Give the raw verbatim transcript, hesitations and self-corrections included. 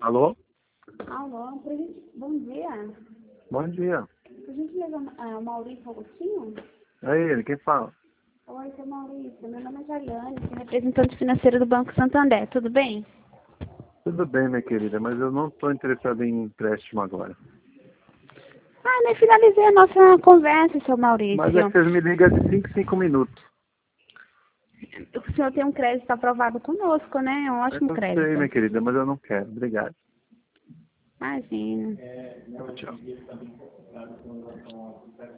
Alô? Alô, pra gente... bom dia. Bom dia. A gente leva uh, o Maurício Agostinho? É ele, quem fala? Oi, seu Maurício. Meu nome é Jaliane, sou representante financeira do Banco Santander. Tudo bem? Tudo bem, minha querida, mas eu não estou interessado em empréstimo agora. Ah, nem finalizei a nossa conversa, seu Mas é Maurício. que vocês me ligam de cinco em cinco minutos. O senhor tem um crédito aprovado conosco, né? Um ótimo Eu sei, crédito. minha querida, mas eu não quero. Obrigado. Imagina. Tchau, tchau.